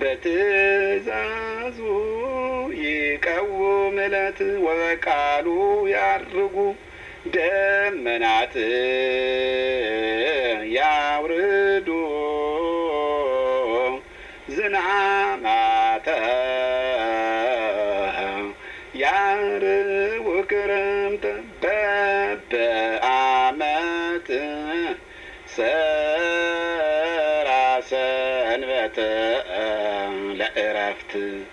በትእዛዙ ይቀውም ዕለት ወቃሉ ያርጉ ደመናት ያውርዱ ዝናማተ ያርቡ ክረምተ በበዓመት ሰራ ሰንበተ ለዕረፍት